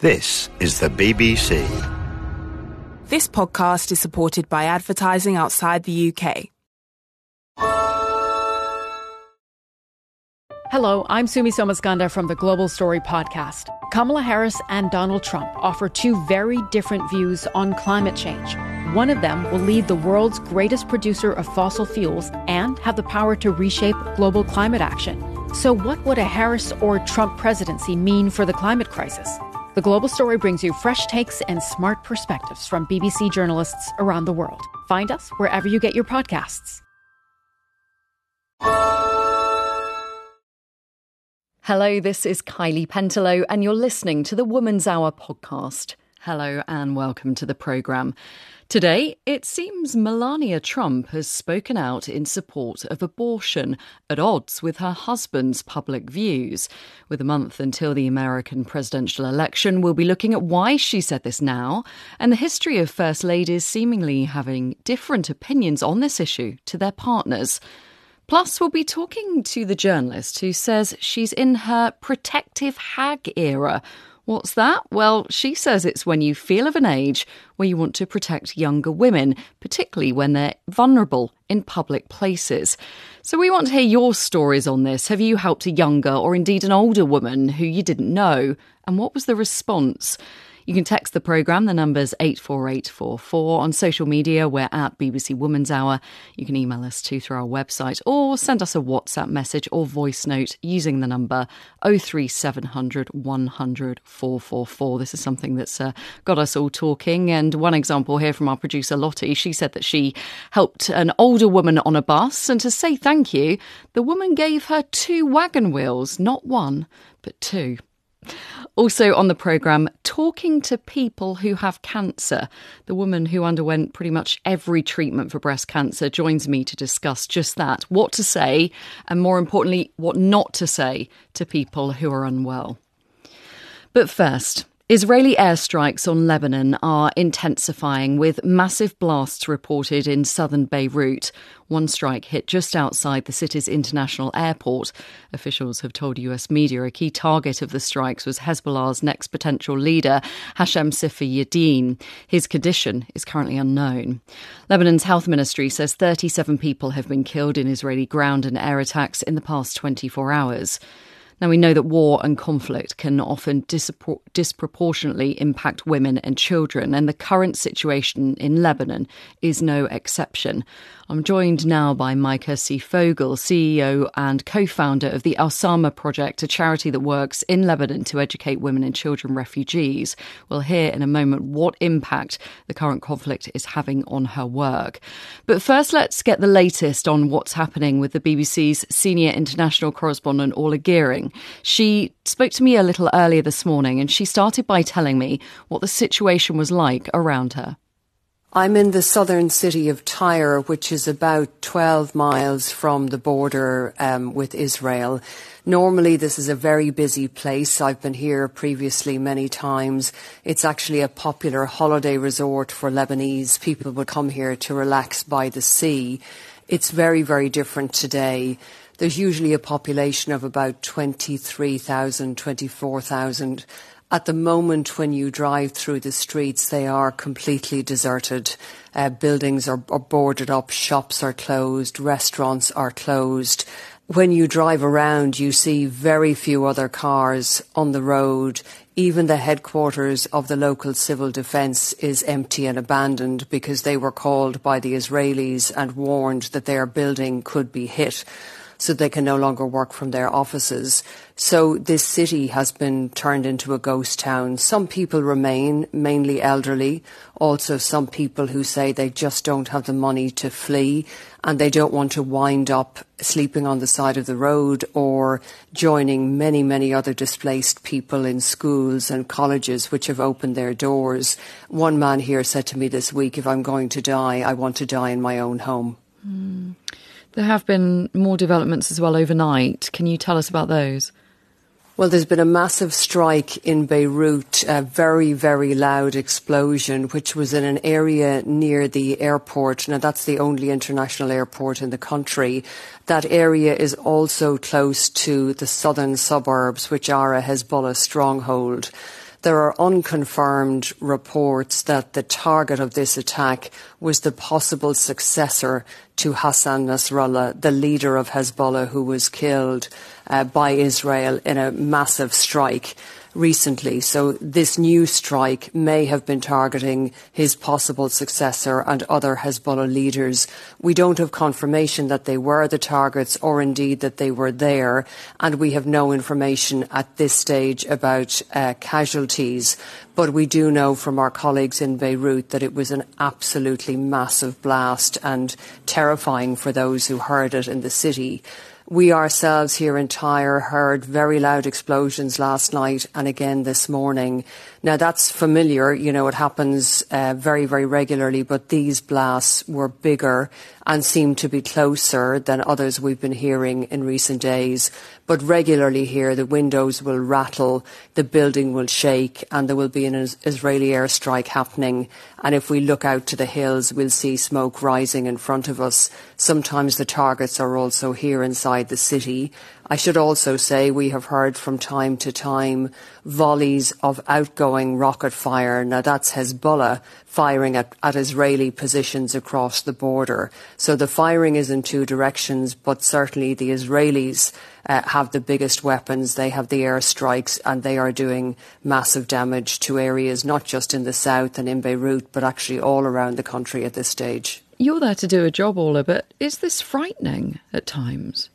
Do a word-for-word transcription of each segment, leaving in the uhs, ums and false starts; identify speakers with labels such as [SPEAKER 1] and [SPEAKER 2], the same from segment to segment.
[SPEAKER 1] This is the B B C.
[SPEAKER 2] This podcast is supported by advertising outside the U K.
[SPEAKER 3] Hello, I'm Sumi Somaskanda from the Global Story podcast. Kamala Harris and Donald Trump offer two very different views on climate change. One of them will lead the world's greatest producer of fossil fuels and have the power to reshape global climate action. So what would a Harris or Trump presidency mean for the climate crisis? The Global Story brings you fresh takes and smart perspectives from B B C journalists around the world. Find us wherever you get your podcasts.
[SPEAKER 4] Hello, this is Kylie Pentelow, and you're listening to the Woman's Hour podcast. Hello and welcome to the programme. Today, it seems Melania Trump has spoken out in support of abortion, at odds with her husband's public views. With a month until the American presidential election, we'll be looking at why she said this now and the history of First Ladies seemingly having different opinions on this issue to their partners. Plus, we'll be talking to the journalist who says she's in her protective hag era. What's that? Well, she says it's when you feel of an age where you want to protect younger women, particularly when they're vulnerable in public places. So we want to hear your stories on this. Have you helped a younger or indeed an older woman who you didn't know? And what was the response? You can text the programme, the number's eight four eight four four. On social media, we're at B B C Woman's Hour. You can email us too through our website or send us a WhatsApp message or voice note using the number oh three seven hundred one hundred four four four. This is something that's uh, got us all talking. And one example here from our producer Lottie, she said that she helped an older woman on a bus, and to say thank you, the woman gave her two wagon wheels, not one, but two. Also on the programme, talking to people who have cancer. The woman who underwent pretty much every treatment for breast cancer joins me to discuss just that, what to say, and more importantly, what not to say to people who are unwell. But first, Israeli airstrikes on Lebanon are intensifying, with massive blasts reported in southern Beirut. One strike hit just outside the city's international airport. Officials have told U S media a key target of the strikes was Hezbollah's next potential leader, Hashem Sifi Yadin. His condition is currently unknown. Lebanon's health ministry says thirty-seven people have been killed in Israeli ground and air attacks in the past twenty-four hours. Now, we know that war and conflict can often dispro- disproportionately impact women and children, and the current situation in Lebanon is no exception. I'm joined now by Micah C. Fogel, C E O and co-founder of the Al-Sama Project, a charity that works in Lebanon to educate women and children refugees. We'll hear in a moment what impact the current conflict is having on her work. But first, let's get the latest on what's happening with the B B C's senior international correspondent, Orla Gearing. She spoke to me a little earlier this morning, and she started by telling me what the situation was like around her.
[SPEAKER 5] I'm in the southern city of Tyre, which is about twelve miles from the border um, with Israel. Normally, this is a very busy place. I've been here previously many times. It's actually a popular holiday resort for Lebanese. People would come here to relax by the sea. It's very, very different today. There's usually a population of about twenty-three thousand, twenty-four thousand. At the moment, when you drive through the streets, they are completely deserted. Uh, buildings are, are boarded up, shops are closed, restaurants are closed. When you drive around, you see very few other cars on the road. Even the headquarters of the local civil defence is empty and abandoned because they were called by the Israelis and warned that their building could be hit, so they can no longer work from their offices. So this city has been turned into a ghost town. Some people remain, mainly elderly. Also some people who say they just don't have the money to flee and they don't want to wind up sleeping on the side of the road or joining many, many other displaced people in schools and colleges which have opened their doors. One man here said to me this week, if I'm going to die, I want to die in my own home.
[SPEAKER 4] Mm. There have been more developments as well overnight. Can you tell us about those?
[SPEAKER 5] Well, there's been a massive strike in Beirut, a very, very loud explosion, which was in an area near the airport. Now, that's the only international airport in the country. That area is also close to the southern suburbs, which are a Hezbollah stronghold. there are unconfirmed reports that the target of this attack was the possible successor to Hassan Nasrallah, the leader of Hezbollah, who was killed uh, by Israel in a massive strike recently. So this new strike may have been targeting his possible successor and other Hezbollah leaders. We don't have confirmation that they were the targets or indeed that they were there, and we have no information at this stage about uh, casualties. But we do know from our colleagues in Beirut that it was an absolutely massive blast and terrifying for those who heard it in the city. We ourselves here in Tyre heard very loud explosions last night and again this morning. Now that's familiar, you know, it happens uh, very, very regularly, but these blasts were bigger and seemed to be closer than others we've been hearing in recent days. But regularly here, the windows will rattle, the building will shake, and there will be an Israeli airstrike happening. And if we look out to the hills, we'll see smoke rising in front of us. Sometimes the targets are also here inside the city. I should also say we have heard from time to time volleys of outgoing rocket fire. Now that's Hezbollah firing at, at Israeli positions across the border. So the firing is in two directions, but certainly the Israelis uh, have the biggest weapons. They have the airstrikes and they are doing massive damage to areas, not just in the south and in Beirut, but actually all around the country at this stage.
[SPEAKER 4] You're there to do a job, Orla, but is this frightening at times?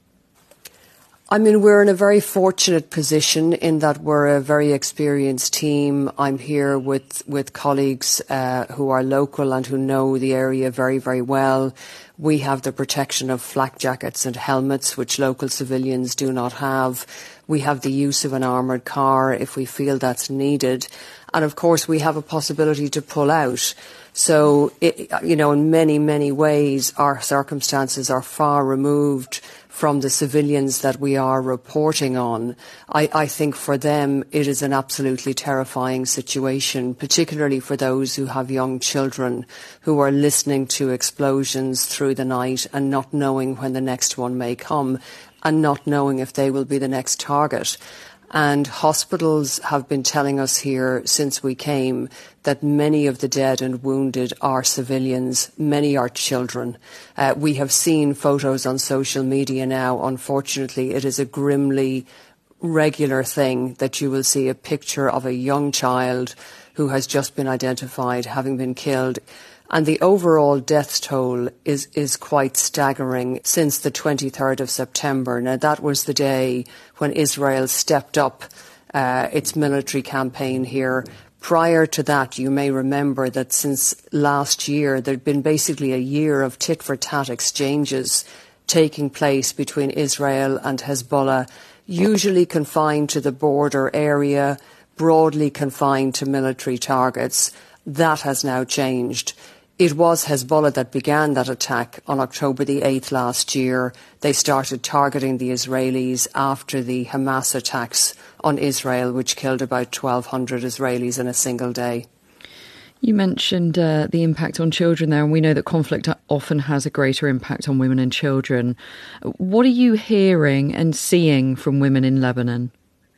[SPEAKER 5] I mean, we're in a very fortunate position in that we're a very experienced team. I'm here with, with colleagues uh, who are local and who know the area very, very well. We have the protection of flak jackets and helmets, which local civilians do not have. We have the use of an armoured car if we feel that's needed. And of course, we have a possibility to pull out. So, it, you know, in many, many ways, our circumstances are far removed from the civilians that we are reporting on. I, I think for them it is an absolutely terrifying situation, particularly for those who have young children who are listening to explosions through the night and not knowing when the next one may come and not knowing if they will be the next target. And hospitals have been telling us here since we came that many of the dead and wounded are civilians, many are children. Uh, we have seen photos on social media now. Unfortunately, it is a grimly regular thing that you will see a picture of a young child who has just been identified having been killed. And the overall death toll is, is quite staggering since the twenty-third of September. Now, that was the day when Israel stepped up uh, its military campaign here. Prior to that, you may remember that since last year, there had been basically a year of tit-for-tat exchanges taking place between Israel and Hezbollah, usually confined to the border area, broadly confined to military targets. That has now changed. It was Hezbollah that began that attack on October the eighth last year. They started targeting the Israelis after the Hamas attacks on Israel, which killed about twelve hundred Israelis in a single day.
[SPEAKER 4] You mentioned uh, the impact on children there, and we know that conflict often has a greater impact on women and children. What are you hearing and seeing from women in Lebanon?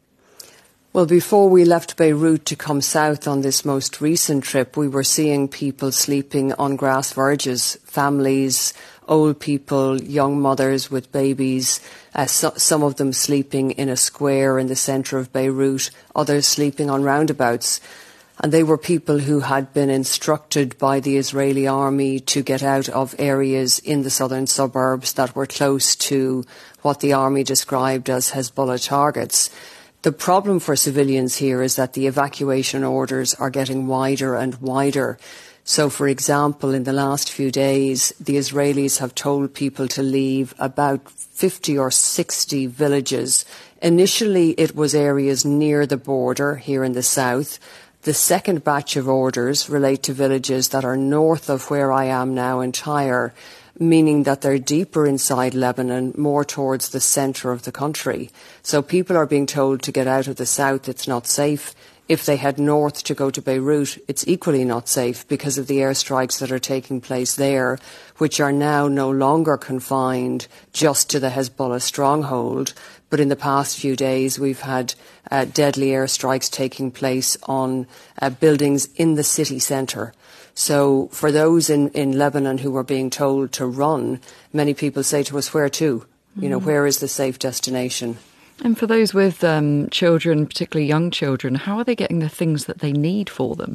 [SPEAKER 5] Well, before we left Beirut to come south on this most recent trip, we were seeing people sleeping on grass verges, families, old people, young mothers with babies, uh, so, some of them sleeping in a square in the centre of Beirut, others sleeping on roundabouts. And they were people who had been instructed by the Israeli army to get out of areas in the southern suburbs that were close to what the army described as Hezbollah targets. The problem for civilians here is that the evacuation orders are getting wider and wider. So, for example, in the last few days, the Israelis have told people to leave about fifty or sixty villages. Initially, it was areas near the border here in the south. The second batch of orders relate to villages that are north of where I am now in Tyre, meaning that they're deeper inside Lebanon, more towards the centre of the country. So people are being told to get out of the south, it's not safe. If they head north to go to Beirut, it's equally not safe because of the airstrikes that are taking place there, which are now no longer confined just to the Hezbollah stronghold. But in the past few days, we've had uh, deadly airstrikes taking place on uh, buildings in the city centre. So for those in, in Lebanon who are being told to run, many people say to us, where to? You know, where is the safe destination?
[SPEAKER 4] And for those with um, children, particularly young children, how are they getting the things that they need for them?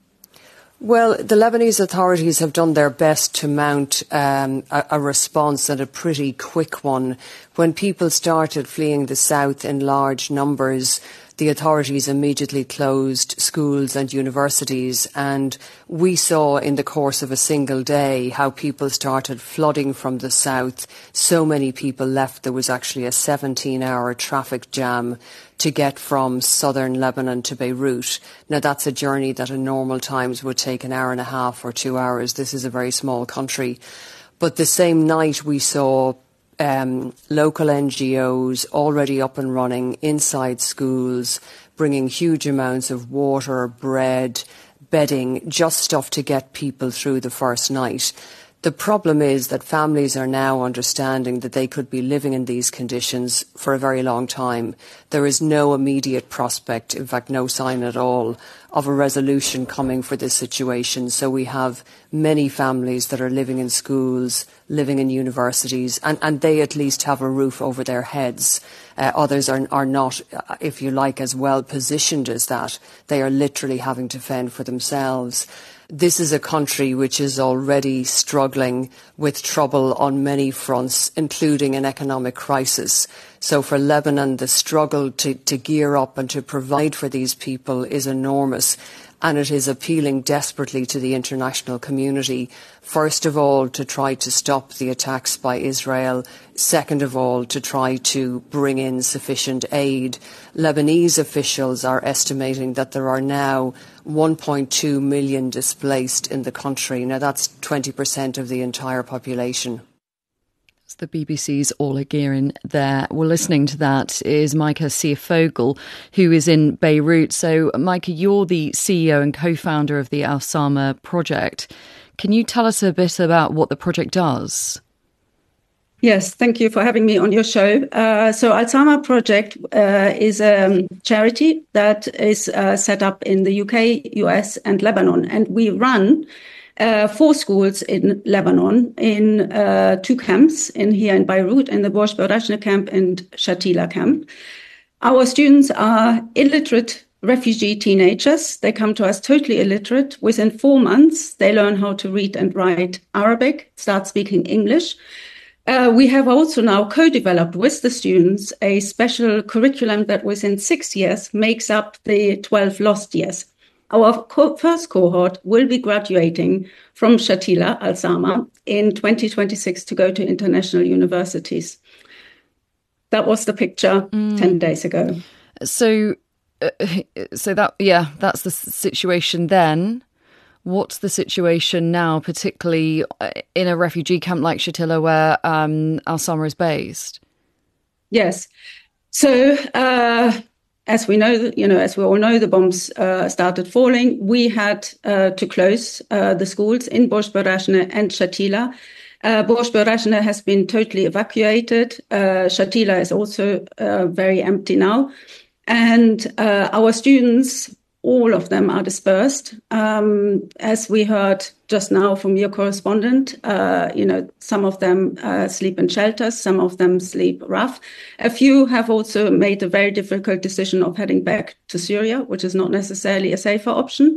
[SPEAKER 5] Well, the Lebanese authorities have done their best to mount um, a, a response, and a pretty quick one. When people started fleeing the south in large numbers, the authorities immediately closed schools and universities, and we saw in the course of a single day how people started flooding from the south. So many people left, there was actually a seventeen-hour traffic jam to get from southern Lebanon to Beirut. Now, that's a journey that in normal times would take an hour and a half or two hours. This is a very small country. But the same night we saw Um, local N G Os already up and running inside schools, bringing huge amounts of water, bread, bedding, just stuff to get people through the first night. The problem is that families are now understanding that they could be living in these conditions for a very long time. There is no immediate prospect, in fact no sign at all, of a resolution coming for this situation. So we have many families that are living in schools, living in universities, and, and they at least have a roof over their heads. Uh, others are, are not, if you like, as well positioned as that. They are literally having to fend for themselves. This is a country which is already struggling with trouble on many fronts, including an economic crisis. So for Lebanon, the struggle to, to gear up and to provide for these people is enormous. And it is appealing desperately to the international community, first of all, to try to stop the attacks by Israel, second of all, to try to bring in sufficient aid. Lebanese officials are estimating that there are now one point two million displaced in the country. Now, that's twenty percent of the entire population.
[SPEAKER 4] It's the B B C's Orla Guerin there. Well, listening to that is Micah Siafogel, who is in Beirut. So, Micah, you're the C E O and co-founder of the Al-Sama project. Can you tell us a bit about what the project does?
[SPEAKER 6] Yes, thank you for having me on your show. Uh, so Al-Sama Project uh, is a charity that is uh, set up in the U K, U S and Lebanon. And we run uh, four schools in Lebanon in uh, two camps, in here in Beirut, in the Borj Berajne camp and Shatila camp. Our students are illiterate refugee teenagers. They come to us totally illiterate. Within four months, they learn how to read and write Arabic, start speaking English. Uh, we have also now co-developed with the students a special curriculum that within six years makes up the twelve lost years. Our co- first cohort will be graduating from Shatila, Al-Sama, in twenty twenty-six to go to international universities. That was the picture mm. ten days ago.
[SPEAKER 4] So, uh, so that, yeah, that's the situation then. What's the situation now, particularly in a refugee camp like Shatila, where um, Al-Sama is based?
[SPEAKER 6] Yes. So, uh, as we know, you know, as we all know, the bombs uh, started falling. We had uh, to close uh, the schools in Borj Berajne and Shatila. Uh, Borj Berajne has been totally evacuated. Uh, Shatila is also uh, very empty now. And uh, our students, all of them are dispersed. Um, as we heard just now from your correspondent, uh, you know, some of them uh, sleep in shelters, some of them sleep rough. A few have also made a very difficult decision of heading back to Syria, which is not necessarily a safer option.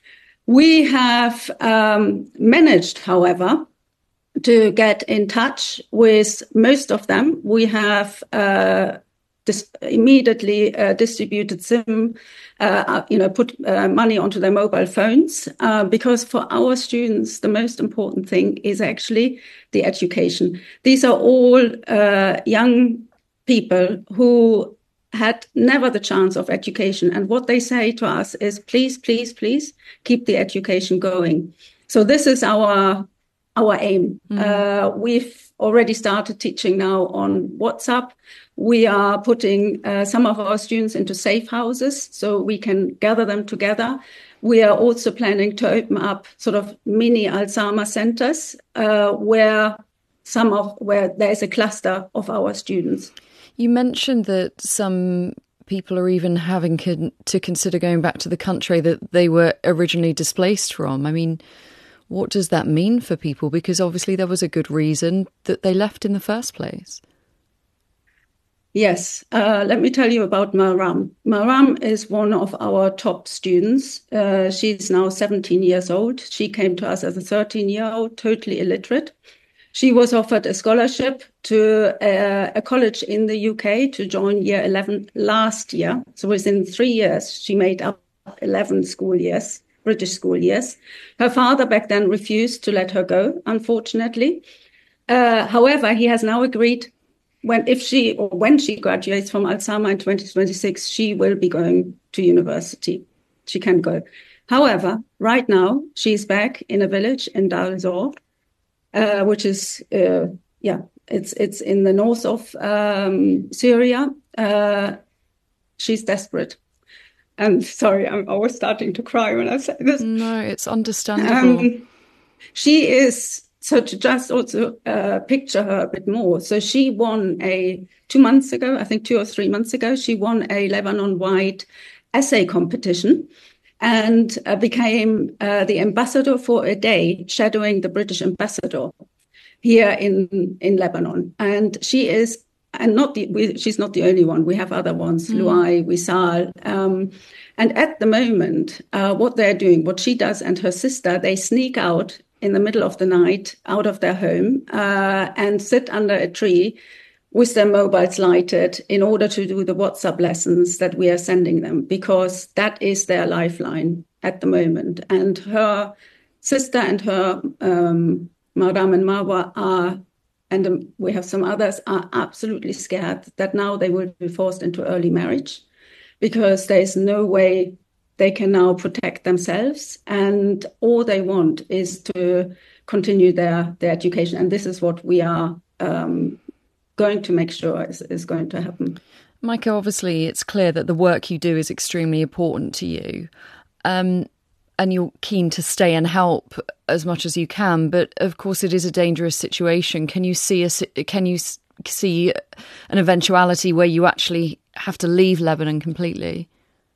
[SPEAKER 6] We have um, managed, however, to get in touch with most of them. We have uh, dis- immediately uh, distributed SIM, uh, you know, put uh, money onto their mobile phones, uh, because for our students, the most important thing is actually the education. These are all uh, young people who had never the chance of education. And what they say to us is, please, please, please keep the education going. So this is our our aim. Mm. Uh, we've already started teaching now on WhatsApp. we are putting uh, some of our students into safe houses so we can gather them together. We are also planning to open up sort of mini Alzheimer centers uh, where some of where there's a cluster of our students.
[SPEAKER 4] You mentioned that some people are even having con- to consider going back to the country that they were originally displaced from. I mean, what does that mean for people? Because obviously there was a good reason that they left in the first place.
[SPEAKER 6] Yes, uh, let me tell you about Maram. Maram is one of our top students. Uh, she's now seventeen years old. She came to us as a thirteen-year-old, totally illiterate. She was offered a scholarship to a, a college in the U K to join year eleven last year. So within three years, she made up eleven school years, British school years. Her father back then refused to let her go, unfortunately. Uh, however, he has now agreed When if she or when she graduates from Alzheimer in twenty twenty-six, she will be going to university. She can go. However, right now she's back in a village in Dar el-Zor, uh, which is uh, yeah, it's it's in the north of um, Syria. Uh, she's desperate. And sorry, I'm always starting to cry when I say this.
[SPEAKER 4] No, it's understandable.
[SPEAKER 6] Um, she is. So to just also uh, picture her a bit more. So she won a, two months ago, I think two or three months ago, she won a Lebanon-wide essay competition and uh, became uh, the ambassador for a day, shadowing the British ambassador here in, in Lebanon. And she is, and not the, we, she's not the only one. We have other ones, mm. Luai, Wisal. Um, and at the moment, uh, what they're doing, what she does and her sister, they sneak out in the middle of the night out of their home uh, and sit under a tree with their mobiles lighted in order to do the WhatsApp lessons that we are sending them, because that is their lifeline at the moment. And her sister and her, um, Maram and Marwa, are, and um, we have some others, are absolutely scared that now they will be forced into early marriage because there is no way they can now protect themselves, and all they want is to continue their, their education. And this is what we are um, going to make sure is, is going to happen.
[SPEAKER 4] Micah, obviously it's clear that the work you do is extremely important to you, um, and you're keen to stay and help as much as you can. But of course, it is a dangerous situation. Can you see a, can you see an eventuality where you actually have to leave Lebanon completely?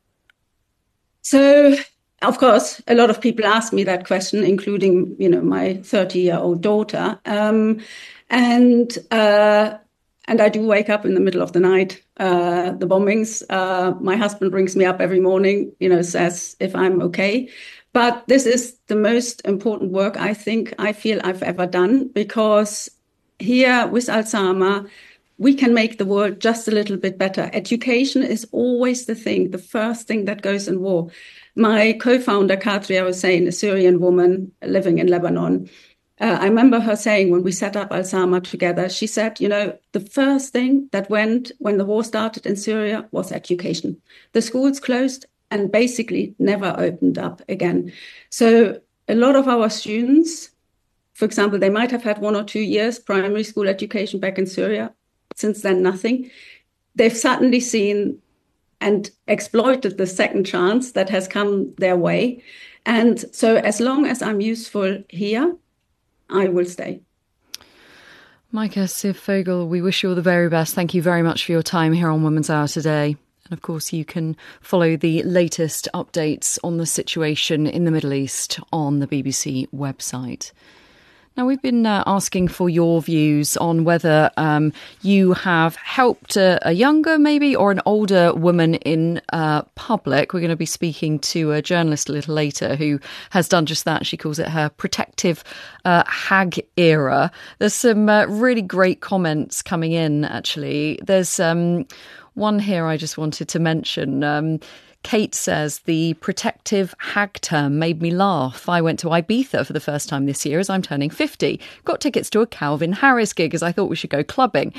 [SPEAKER 6] So, of course, a lot of people ask me that question, including, you know, my thirty-year-old daughter. Um, and uh, and I do wake up in the middle of the night, uh, the bombings. Uh, my husband brings me up every morning, you know, says if I'm okay. But this is the most important work I think I feel I've ever done, because here with Alzheimer, we can make the world just a little bit better. Education is always the thing, the first thing that goes in war. My co-founder, Kadria Hussein, a Syrian woman living in Lebanon, uh, I remember her saying when we set up Alzheimer together, she said, you know, the first thing that went when the war started in Syria was education. The schools closed and basically never opened up again. So a lot of our students, for example, they might have had one or two years primary school education back in Syria. Since then, nothing. They've suddenly seen and exploited the second chance that has come their way. And so as long as I'm useful here, I will stay.
[SPEAKER 4] Micah Siv-Fogel, we wish you all the very best. Thank you very much for your time here on Women's Hour today. And of course, you can follow the latest updates on the situation in the Middle East on the B B C website. Now, we've been uh, asking for your views on whether um, you have helped a, a younger, maybe, or an older woman in uh, public. We're going to be speaking to a journalist a little later who has done just that. She calls it her protective uh, hag era. There's some uh, really great comments coming in, actually. There's um, one here I just wanted to mention. Um, Kate says, the protective hag term made me laugh. I went to Ibiza for the first time this year as I'm turning fifty. Got tickets to a Calvin Harris gig as I thought we should go clubbing.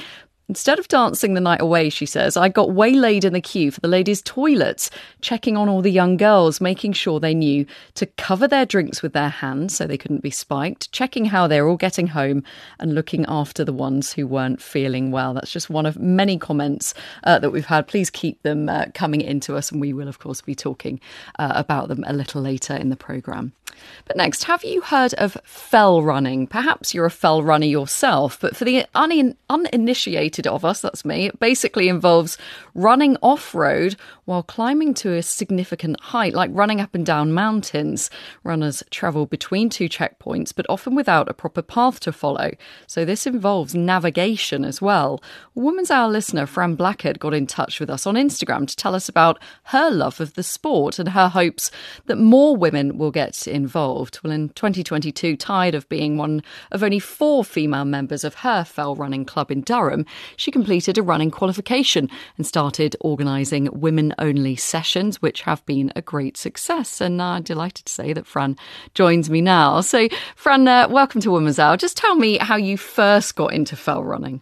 [SPEAKER 4] Instead of dancing the night away, she says, I got waylaid in the queue for the ladies' toilets, checking on all the young girls, making sure they knew to cover their drinks with their hands so they couldn't be spiked, checking how they're all getting home and looking after the ones who weren't feeling well. That's just one of many comments uh, that we've had. Please keep them uh, coming into us, and we will, of course, be talking uh, about them a little later in the programme. But next, have you heard of fell running? Perhaps you're a fell runner yourself, but for the un- uninitiated of us, that's me, it basically involves running off-road while climbing to a significant height, like running up and down mountains. Runners travel between two checkpoints, but often without a proper path to follow. So this involves navigation as well. Woman's Hour listener Fran Blackhead got in touch with us on Instagram to tell us about her love of the sport and her hopes that more women will get involved. Well, in twenty twenty-two, tired of being one of only four female members of her fell running club in Durham, she completed a running qualification and started organising women-only sessions, which have been a great success. And I'm delighted to say that Fran joins me now. So, Fran, uh, welcome to Women's Hour. Just tell me how you first got into fell running.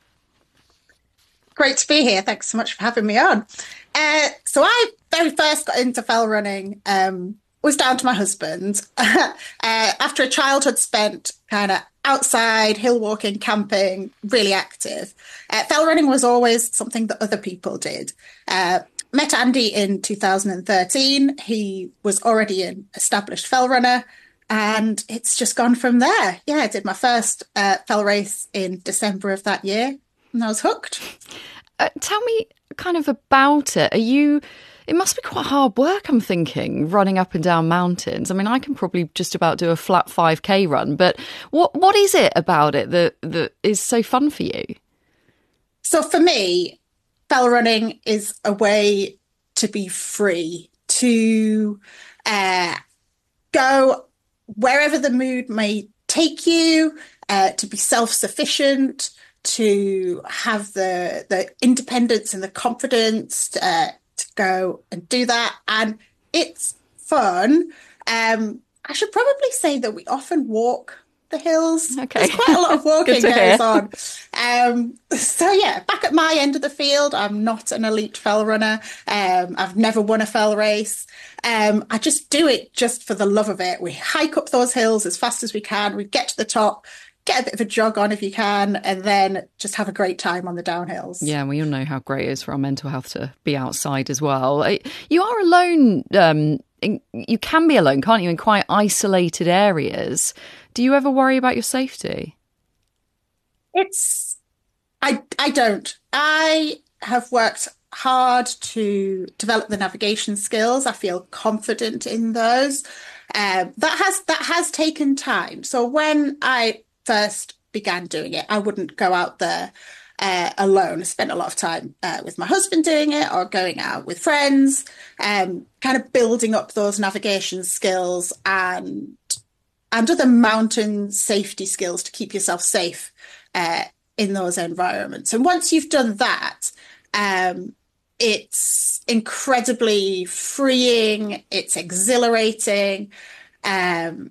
[SPEAKER 7] Great to be here. Thanks so much for having me on. Uh, so I very first got into fell running um, was down to my husband. uh, after a childhood spent kind of outside, hill walking, camping, really active. Uh, fell running was always something that other people did. Uh, met Andy in two thousand thirteen. He was already an established fell runner, and it's just gone from there. Yeah, I did my first uh, fell race in December of that year, and I was hooked.
[SPEAKER 4] Uh, tell me kind of about it. Are you... It must be quite hard work, I'm thinking, running up and down mountains. I mean, I can probably just about do a flat five K run, but what what is it about it that, that is so fun for you?
[SPEAKER 7] So for me, fell running is a way to be free, to uh, go wherever the mood may take you, uh, to be self-sufficient, to have the, the independence and the confidence uh, to go and do that. And it's fun. Um, I should probably say that we often walk the hills.
[SPEAKER 4] Okay.
[SPEAKER 7] There's quite a lot of walking goes
[SPEAKER 4] hear.
[SPEAKER 7] on. Um, so yeah, back at my end of the field, I'm not an elite fell runner. Um, I've never won a fell race. Um, I just do it just for the love of it. We hike up those hills as fast as we can. We get to the top, get a bit of a jog on if you can, and then just have a great time on the downhills.
[SPEAKER 4] Yeah, we all know how great it is for our mental health to be outside as well. You are alone, um, in, you can be alone, can't you, in quite isolated areas. Do you ever worry about your safety?
[SPEAKER 7] It's, I, I don't. I have worked hard to develop the navigation skills. I feel confident in those. Um, that has that has taken time. So when I first began doing it, I wouldn't go out there uh, alone. I spent a lot of time uh, with my husband doing it, or going out with friends, um, kind of building up those navigation skills and and other mountain safety skills to keep yourself safe uh, in those environments. And once you've done that, um, it's incredibly freeing, it's exhilarating, um,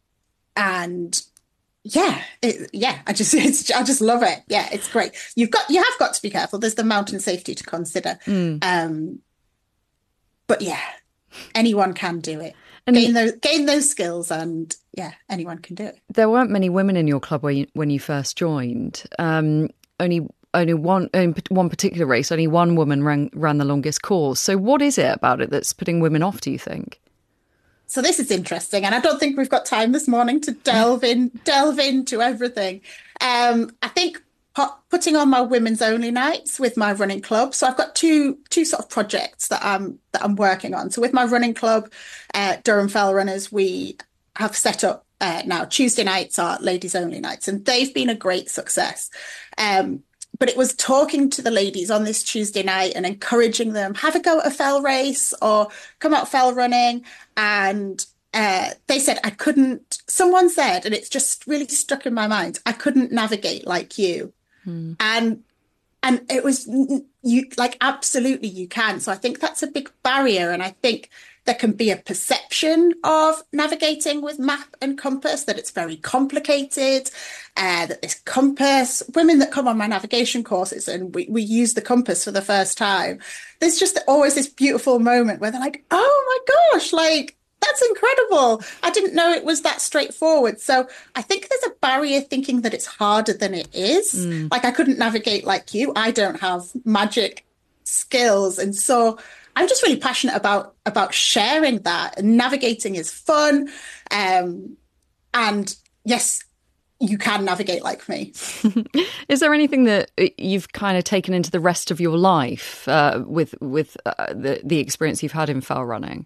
[SPEAKER 7] and yeah, it, yeah, I just, it's, I just love it. Yeah, it's great. You've got, you have got to be careful. There's the mountain safety to consider. Mm. Um, but yeah, anyone can do it. And gain those, gain those skills, and yeah, anyone can do it.
[SPEAKER 4] There weren't many women in your club when you, when you first joined. Um, only, only one, in one particular race, only one woman ran, ran the longest course. So what is it about it that's putting women off, do you think?
[SPEAKER 7] So this is interesting, and I don't think we've got time this morning to delve in, delve into everything. Um, I think putting on my women's only nights with my running club. So I've got two two sort of projects that I'm that I'm working on. So with my running club, uh, Durham Fell Runners, we have set up uh, now Tuesday nights are ladies only nights, and they've been a great success. Um, But it was talking to the ladies on this Tuesday night and encouraging them, have a go at a fell race or come out fell running. And uh, they said, I couldn't, someone said, and it's just really stuck in my mind, I couldn't navigate like you. Hmm. And and it was you like, absolutely you can. So I think that's a big barrier. And I think there can be a perception of navigating with map and compass, that it's very complicated, uh, that this compass, women that come on my navigation courses and we, we use the compass for the first time, there's just always this beautiful moment where they're like, oh my gosh, like, that's incredible. I didn't know it was that straightforward. So I think there's a barrier thinking that it's harder than it is. Mm. Like, I couldn't navigate like you. I don't have magic skills. And so I'm just really passionate about, about sharing that. And navigating is fun. Um, and yes, you can navigate like me.
[SPEAKER 4] Is there anything that you've kind of taken into the rest of your life uh, with, with uh, the, the experience you've had in fell running?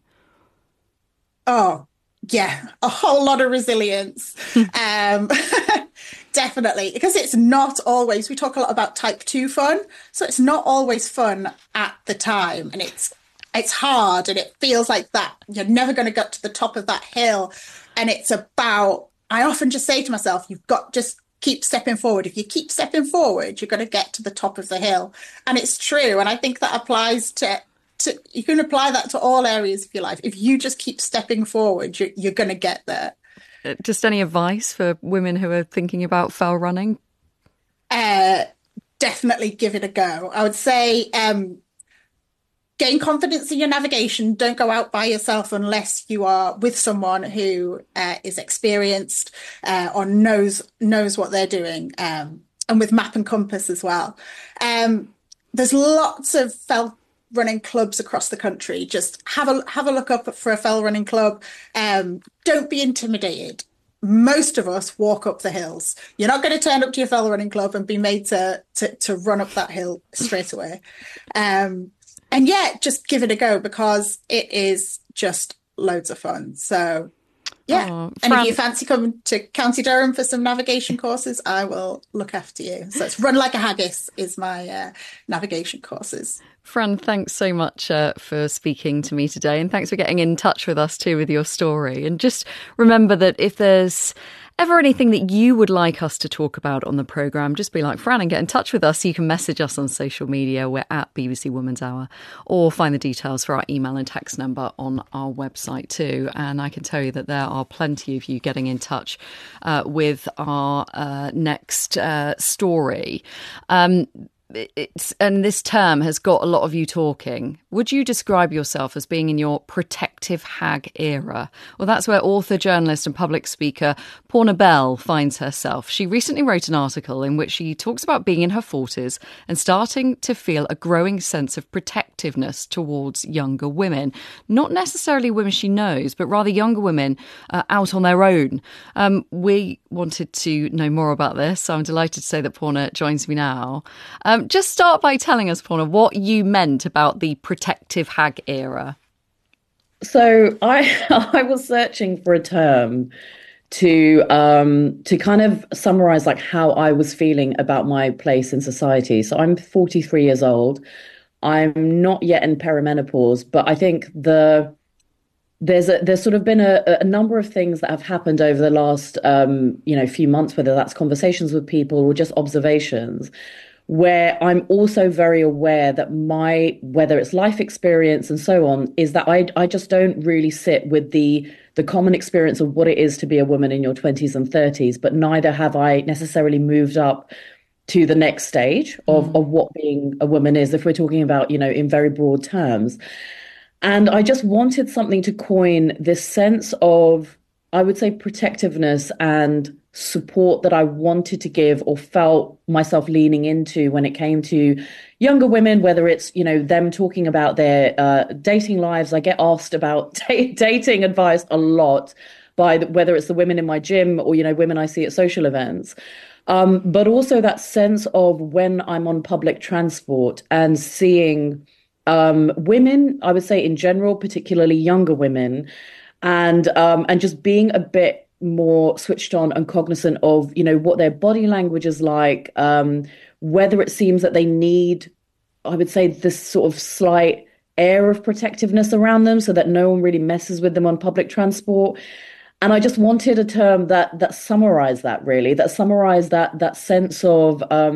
[SPEAKER 7] Oh, yeah, a whole lot of resilience. um, definitely, because it's not always, we talk a lot about type two fun. So it's not always fun at the time. And it's it's hard and it feels like that. You're never going to get to the top of that hill. And it's about, I often just say to myself, you've got just keep stepping forward. If you keep stepping forward, you're going to get to the top of the hill. And it's true. And I think that applies to To, you can apply that to all areas of your life. If you just keep stepping forward, you're, you're going to get there.
[SPEAKER 4] Just any advice for women who are thinking about fell running?
[SPEAKER 7] Uh, definitely give it a go. I would say um, gain confidence in your navigation. Don't go out by yourself unless you are with someone who uh, is experienced uh, or knows knows what they're doing, um, and with map and compass as well. Um, there's lots of fell running clubs across the country. Just have a have a look up for a fell running club. Um, don't be intimidated. Most of us walk up the hills. You're not going to turn up to your fell running club and be made to to, to run up that hill straight away. Um, and yeah, just give it a go because it is just loads of fun. So yeah, oh, and Fran- if you fancy coming to County Durham for some navigation courses, I will look after you. So it's Run Like a Haggis is my uh, navigation courses.
[SPEAKER 4] Fran, thanks so much uh, for speaking to me today, and thanks for getting in touch with us too with your story. And just remember that if there's ever anything that you would like us to talk about on the programme, just be like Fran and get in touch with us. You can message us on social media. We're at B B C Women's Hour, or find the details for our email and text number on our website too. And I can tell you that there are plenty of you getting in touch uh, with our uh, next uh, story. Um, It's, and this term has got a lot of you talking. Would you describe yourself as being in your protective hag era? Well, that's where author, journalist and public speaker Poorna Bell finds herself. She recently wrote an article in which she talks about being in her forties and starting to feel a growing sense of protectiveness towards younger women. Not necessarily women she knows, but rather younger women uh, out on their own. Um, we wanted to know more about this, so I'm delighted to say that Poorna joins me now. Um, just start by telling us, Poorna, what you meant about the protective hag era.
[SPEAKER 8] So I I was searching for a term to um, to kind of summarize like how I was feeling about my place in society. So I'm forty-three years old. I'm not yet in perimenopause, but I think the there's a, there's sort of been a, a number of things that have happened over the last um, you know few months, whether that's conversations with people or just observations, where I'm also very aware that my, whether it's life experience and so on, is that I I just don't really sit with the the common experience of what it is to be a woman in your twenties and thirties, but neither have I necessarily moved up to the next stage of, mm. of what being a woman is, if we're talking about, you know, in very broad terms. And I just wanted something to coin this sense of, I would say, protectiveness and support that I wanted to give or felt myself leaning into when it came to younger women, whether it's, you know, them talking about their uh, dating lives. I get asked about t- dating advice a lot by the, whether it's the women in my gym or, you know, women I see at social events. Um, but also that sense of when I'm on public transport and seeing um, women, I would say in general, particularly younger women, and um, and just being a bit more switched on and cognizant of, you know, what their body language is like, um, whether it seems that they need, I would say, this sort of slight air of protectiveness around them so that no one really messes with them on public transport. And I just wanted a term that that summarized that, really, that summarized that that sense of, um,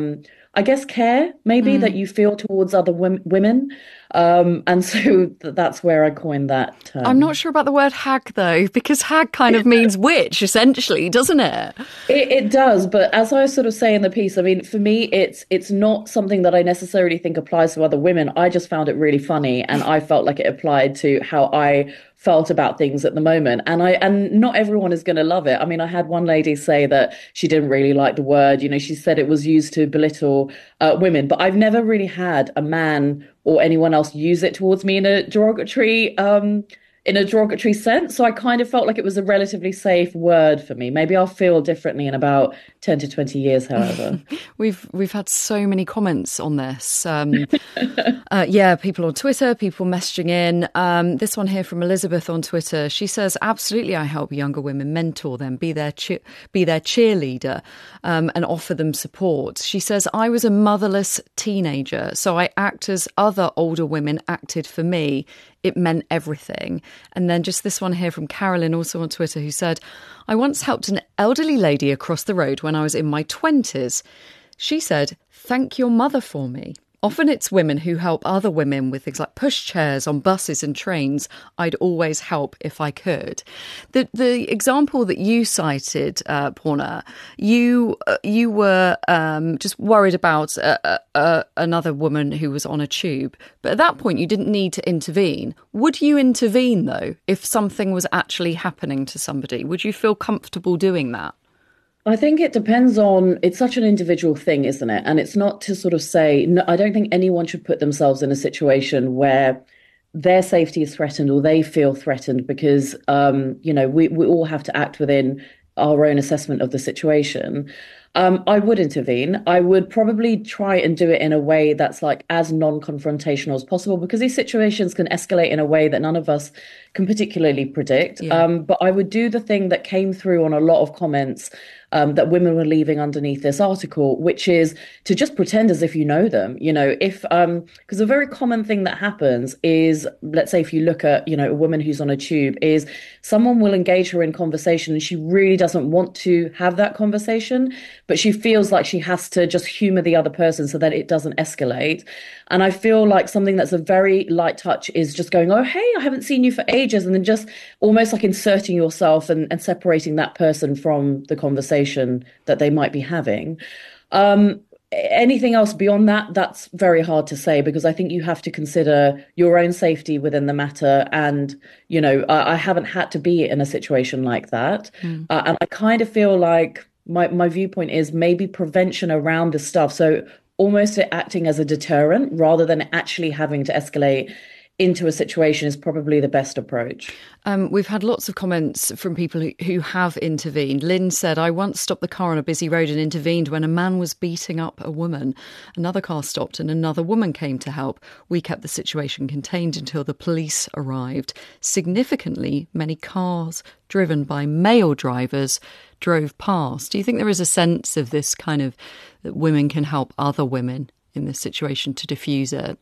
[SPEAKER 8] I guess, care maybe mm. that you feel towards other w- women. Um, and so th- that's where I coined that term.
[SPEAKER 4] I'm not sure about the word hag, though, because hag kind of means witch, essentially, doesn't it?
[SPEAKER 8] it? It does. But as I sort of say in the piece, I mean, for me, it's it's not something that I necessarily think applies to other women. I just found it really funny, and I felt like it applied to how I felt about things at the moment. And I and not everyone is going to love it. I mean, I had one lady say that she didn't really like the word. You know, she said it was used to belittle uh, women. But I've never really had a man or anyone else use it towards me in a derogatory um, in a derogatory sense. So I kind of felt like it was a relatively safe word for me. Maybe I'll feel differently in about ten to twenty years, however.
[SPEAKER 4] we've we've had so many comments on this. Um, uh, yeah, people on Twitter, people messaging in. Um, this one here from Elizabeth on Twitter. She says, absolutely, I help younger women, mentor them, be their, che- be their cheerleader um, and offer them support. She says, I was a motherless teenager, so I act as other older women acted for me. It meant everything. And then just this one here from Carolyn, also on Twitter, who said, I once helped an elderly lady across the road when I was in my twenties. She said, thank your mother for me. Often it's women who help other women with things like pushchairs on buses and trains. I'd always help if I could. The the example that you cited, uh, Poorna, you uh, you were um, just worried about uh, uh, another woman who was on a tube. But at that point, you didn't need to intervene. Would you intervene, though, if something was actually happening to somebody? Would you feel comfortable doing that?
[SPEAKER 8] I think it depends on, it's such an individual thing, isn't it? And it's not to sort of say, no, I don't think anyone should put themselves in a situation where their safety is threatened or they feel threatened because, um, you know, we, we all have to act within our own assessment of the situation. Um, I would intervene. I would probably try and do it in a way that's like as non-confrontational as possible because these situations can escalate in a way that none of us can particularly predict. Yeah. Um, but I would do the thing that came through on a lot of comments um, that women were leaving underneath this article, which is to just pretend as if you know them. You know, if um, because a very common thing that happens is, let's say, if you look at, you know, a woman who's on a tube, is someone will engage her in conversation and she really doesn't want to have that conversation, but she feels like she has to just humor the other person so that it doesn't escalate. And I feel like something that's a very light touch is just going, oh, hey, I haven't seen you for ages. And then just almost like inserting yourself and, and separating that person from the conversation that they might be having. Um, anything else beyond that, that's very hard to say because I think you have to consider your own safety within the matter. And, you know, I, I haven't had to be in a situation like that. Mm. Uh, and I kind of feel like my, my viewpoint is maybe prevention around this stuff. So almost acting as a deterrent rather than actually having to escalate into a situation is probably the best approach.
[SPEAKER 4] Um, we've had lots of comments from people who, who have intervened. Lynn said, I once stopped the car on a busy road and intervened when a man was beating up a woman. Another car stopped and another woman came to help. We kept the situation contained until the police arrived. Significantly, many cars driven by male drivers drove past. Do you think there is a sense of this kind of, that women can help other women in this situation to diffuse it?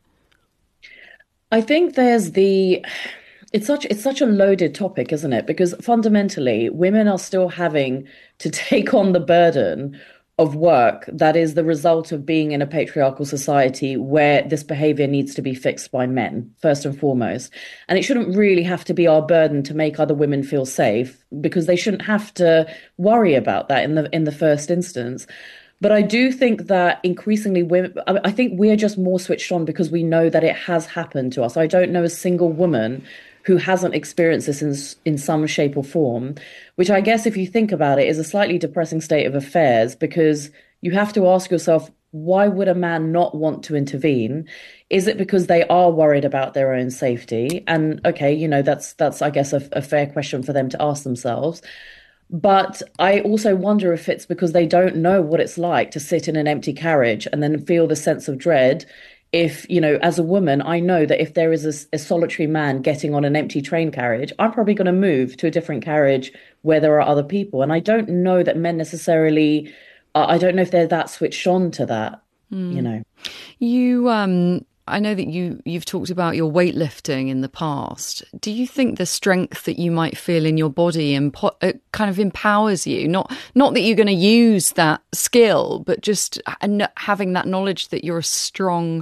[SPEAKER 8] I think there's the, it's such it's such a loaded topic, isn't it? Because fundamentally, women are still having to take on the burden of work that is the result of being in a patriarchal society where this behavior needs to be fixed by men, first and foremost. And it shouldn't really have to be our burden to make other women feel safe because they shouldn't have to worry about that in the in the first instance. But I do think that increasingly women, I think we're just more switched on because we know that it has happened to us. I don't know a single woman who hasn't experienced this in, in some shape or form, which I guess if you think about it is a slightly depressing state of affairs because you have to ask yourself, why would a man not want to intervene? Is it because they are worried about their own safety? And okay, you know, that's, that's I guess, a, a fair question for them to ask themselves. But I also wonder if it's because they don't know what it's like to sit in an empty carriage and then feel the sense of dread. If, you know, as a woman, I know that if there is a, a solitary man getting on an empty train carriage, I'm probably going to move to a different carriage where there are other people. And I don't know that men necessarily, uh, I don't know if they're that switched on to that, mm. you know.
[SPEAKER 4] You, um, I know that you, you've talked about your weightlifting in the past. Do you think the strength that you might feel in your body impo- it kind of empowers you? Not not that you're going to use that skill, but just having that knowledge that you're a strong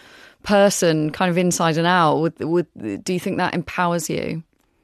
[SPEAKER 4] person kind of inside and out. Would, would, do you think that empowers you?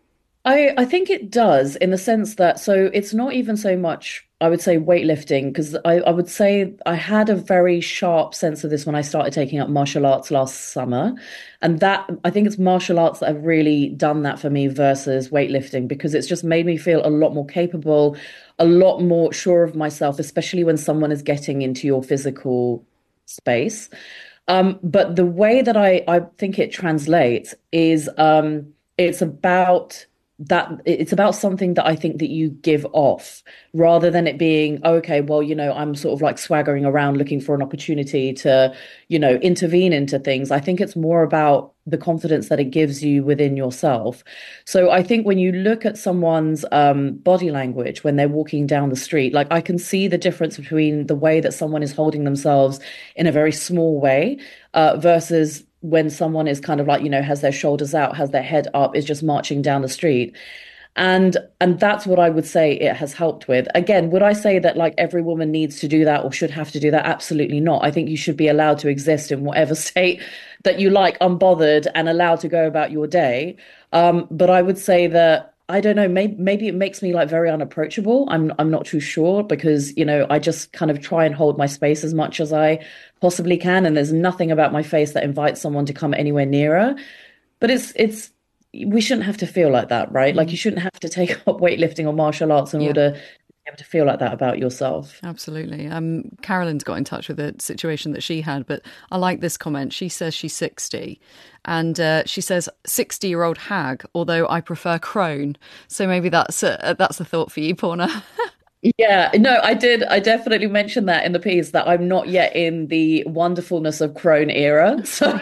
[SPEAKER 8] I, I think it does, in the sense that, so it's not even so much, I would say, weightlifting, because I, I would say I had a very sharp sense of this when I started taking up martial arts last summer. And that, I think it's martial arts that have really done that for me versus weightlifting, because it's just made me feel a lot more capable, a lot more sure of myself, especially when someone is getting into your physical space. Um, but the way that I, I think it translates is um, it's about... that it's about something that I think that you give off, rather than it being, oh, okay, well, you know, I'm sort of like swaggering around looking for an opportunity to, you know, intervene into things. I think it's more about the confidence that it gives you within yourself. So I think when you look at someone's um, body language when they're walking down the street, like I can see the difference between the way that someone is holding themselves in a very small way uh, versus when someone is kind of like, you know, has their shoulders out, has their head up, is just marching down the street. And and that's what I would say it has helped with. Again, would I say that like every woman needs to do that or should have to do that? Absolutely not. I think you should be allowed to exist in whatever state that you like, unbothered, and allowed to go about your day. Um, but I would say that, I don't know, maybe, maybe it makes me like very unapproachable. I'm I'm not too sure, because, you know, I just kind of try and hold my space as much as I possibly can. And there's nothing about my face that invites someone to come anywhere nearer. But it's, it's, we shouldn't have to feel like that, right? Mm-hmm. Like you shouldn't have to take up weightlifting or martial arts in yeah. order to be able to feel like that about yourself.
[SPEAKER 4] Absolutely. Um, Carolyn's got in touch with a situation that she had, but I like this comment. She says she's sixty. And uh, she says, sixty-year-old hag, although I prefer crone. So maybe that's a, that's a thought for you, Poorna.
[SPEAKER 8] Yeah, no, I did. I definitely mentioned that in the piece, that I'm not yet in the wonderfulness of crone era. So,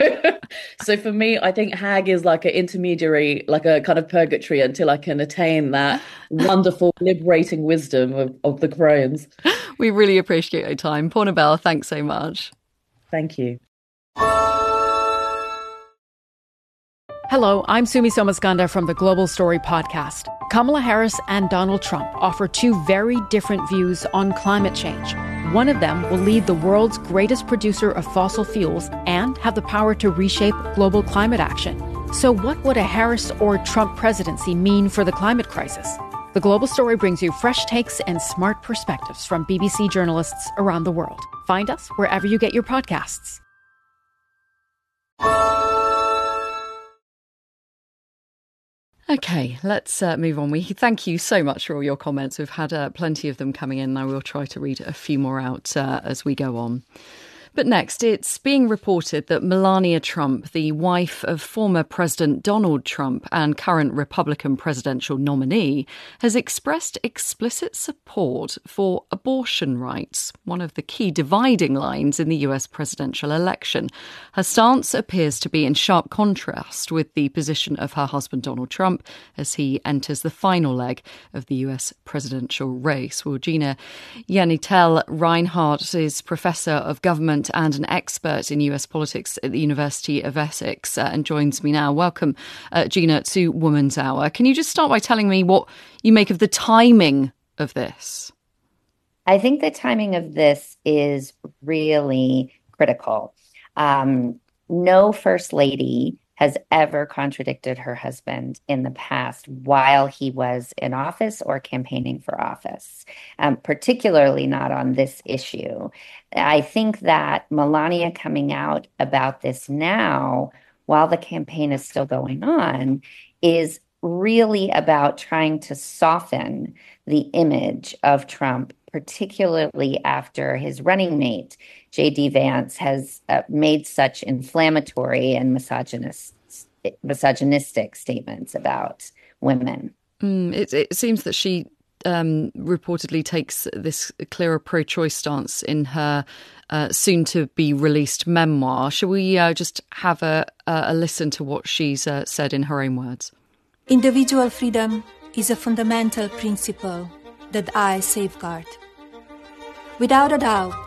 [SPEAKER 8] so for me, I think hag is like an intermediary, like a kind of purgatory until I can attain that wonderful, liberating wisdom of, of the crones.
[SPEAKER 4] We really appreciate your time. Poorna Bell, thanks so much.
[SPEAKER 8] Thank you.
[SPEAKER 3] Hello, I'm Sumi Somaskanda from the Global Story podcast. Kamala Harris and Donald Trump offer two very different views on climate change. One of them will lead the world's greatest producer of fossil fuels and have the power to reshape global climate action. So what would a Harris or Trump presidency mean for the climate crisis? The Global Story brings you fresh takes and smart perspectives from B B C journalists around the world. Find us wherever you get your podcasts.
[SPEAKER 4] Okay, let's uh, move on. We thank you so much for all your comments. We've had uh, plenty of them coming in. I will try to read a few more out uh, as we go on. But next, it's being reported that Melania Trump, the wife of former President Donald Trump and current Republican presidential nominee, has expressed explicit support for abortion rights, one of the key dividing lines in the U S presidential election. Her stance appears to be in sharp contrast with the position of her husband Donald Trump as he enters the final leg of the U S presidential race. Well, Gina Yanitel Reinhardt is Professor of Government and an expert in U S politics at the University of Essex uh, and joins me now. Welcome, uh, Gina, to Woman's Hour. Can you just start by telling me what you make of the timing of this?
[SPEAKER 9] I think the timing of this is really critical. Um, no first lady has ever contradicted her husband in the past while he was in office or campaigning for office, um, particularly not on this issue. I think that Melania coming out about this now, while the campaign is still going on, is really about trying to soften the image of Trump, particularly after his running mate, J D Vance, has uh, made such inflammatory and misogynist, misogynistic statements about women.
[SPEAKER 4] Mm, it, it seems that she um, reportedly takes this clearer pro-choice stance in her uh, soon-to-be-released memoir. Shall we uh, just have a, a listen to what she's uh, said in her own words?
[SPEAKER 10] Individual freedom is a fundamental principle that I safeguard. Without a doubt,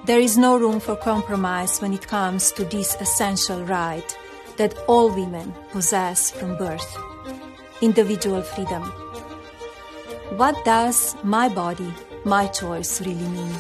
[SPEAKER 10] There is no room for compromise when it comes to this essential right that all women possess from birth: individual freedom. What does my body, my choice really mean?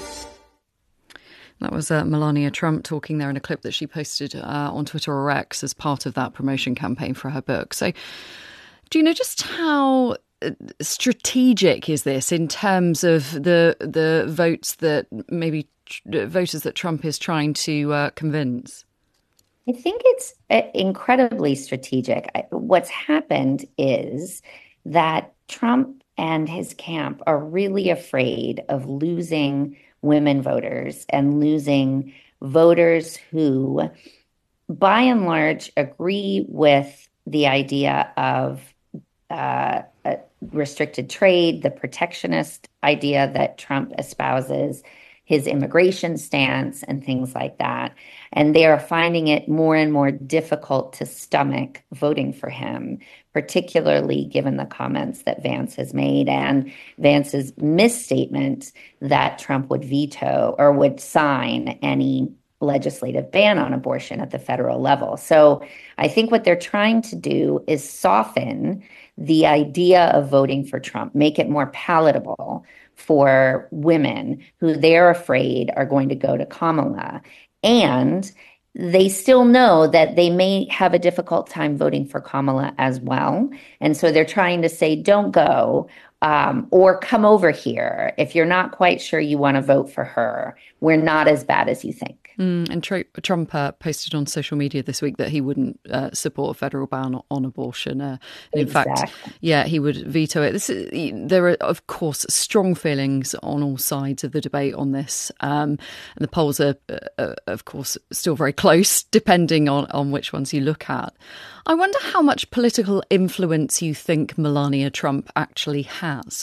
[SPEAKER 4] That was uh, Melania Trump talking there in a clip that she posted uh, on Twitter or X as part of that promotion campaign for her book. So do you know just how strategic is this in terms of the the votes that maybe tr- voters that Trump is trying to uh, convince?
[SPEAKER 9] I think it's incredibly strategic. What's happened is that Trump and his camp are really afraid of losing women voters and losing voters who, by and large, agree with the idea of uh, restricted trade, the protectionist idea that Trump espouses, his immigration stance, and things like that. And they are finding it more and more difficult to stomach voting for him, particularly given the comments that Vance has made and Vance's misstatement that Trump would veto or would sign any legislative ban on abortion at the federal level. So I think what they're trying to do is soften the idea of voting for Trump, make it more palatable for women who they're afraid are going to go to Kamala. And they still know that they may have a difficult time voting for Kamala as well. And so they're trying to say, don't go um, or come over here. If you're not quite sure you want to vote for her, we're not as bad as you think.
[SPEAKER 4] Mm, and Tr- Trump uh, posted on social media this week that he wouldn't uh, support a federal ban on, on abortion. Uh, and in
[SPEAKER 9] Exactly.
[SPEAKER 4] fact, yeah, he would veto it. This is, there are, of course, strong feelings on all sides of the debate on this. Um, and the polls are, uh, of course, still very close, depending on, on which ones you look at. I wonder how much political influence you think Melania Trump actually has.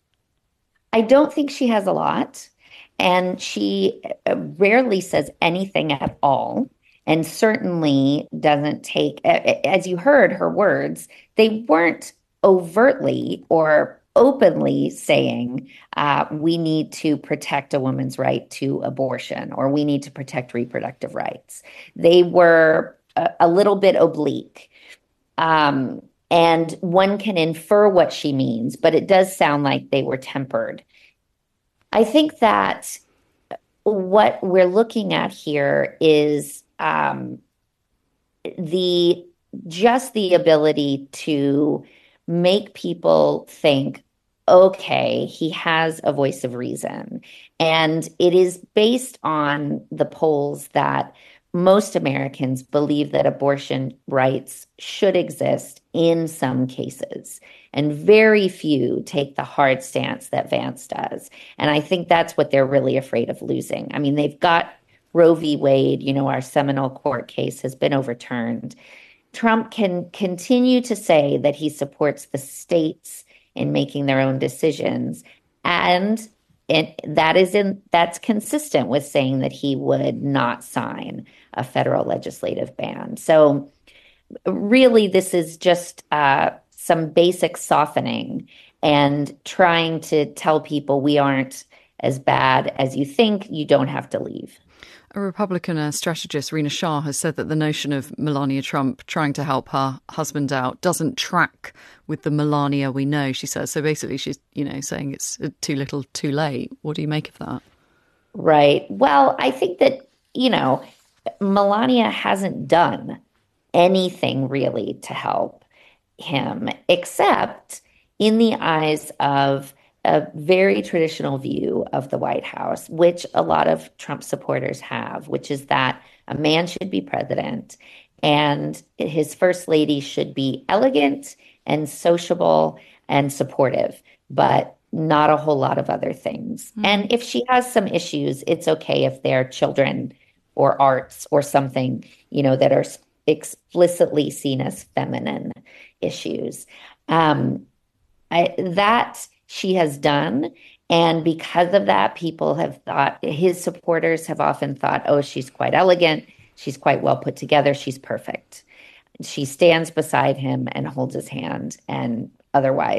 [SPEAKER 9] I don't think she has a lot. And she rarely says anything at all, and certainly doesn't take, as you heard her words, they weren't overtly or openly saying uh, we need to protect a woman's right to abortion or we need to protect reproductive rights. They were a, a little bit oblique. Um, and one can infer what she means, but it does sound like they were tempered. I think that what we're looking at here is um, the just the ability to make people think, okay, he has a voice of reason. And it is based on the polls that most Americans believe that abortion rights should exist in some cases. And very few take the hard stance that Vance does. And I think that's what they're really afraid of losing. I mean, they've got Roe v. Wade, you know, our seminal court case has been overturned. Trump can continue to say that he supports the states in making their own decisions. And it, that is in that's consistent with saying that he would not sign a federal legislative ban. So really, this is just uh, some basic softening and trying to tell people we aren't as bad as you think. You don't have to leave.
[SPEAKER 4] A Republican uh, strategist, Rina Shah, has said that the notion of Melania Trump trying to help her husband out doesn't track with the Melania we know, she says. So basically she's, you know, saying it's too little, too late. What do you make of that?
[SPEAKER 9] Right. Well, I think that, you know, Melania hasn't done anything really to help him, except in the eyes of a very traditional view of the White House, which a lot of Trump supporters have, which is that a man should be president and his first lady should be elegant and sociable and supportive, but not a whole lot of other things. Mm. And if she has some issues, it's okay if they're children or arts or something, you know, that are explicitly seen as feminine issues. Um, I, that she has done. And because of that, people have thought, his supporters have often thought, oh, she's quite elegant. She's quite well put together. She's perfect. She stands beside him and holds his hand and otherwise